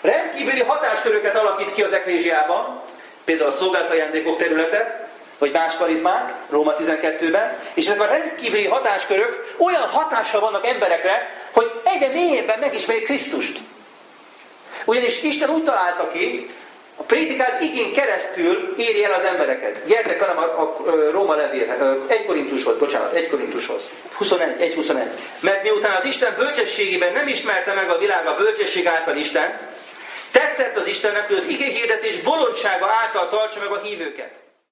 S1: például a szolgálatajándékok területe, vagy más karizmák, Róma 12-ben, és ezek a rendkívüli hatáskörök olyan hatással vannak emberekre, hogy egyre mélyebben megismerik Krisztust. Ugyanis Isten úgy találta ki, a prédikált igén keresztül éri el az embereket. Gyertek velem a Róma levélhez, 1 Korintushoz. 1:21. Mert miután az Isten bölcsességében nem ismerte meg a világ a bölcsesség által Istent, tetszett az Istennek, hogy az igé hirdetés bolondsága által tartsa meg a hívőket.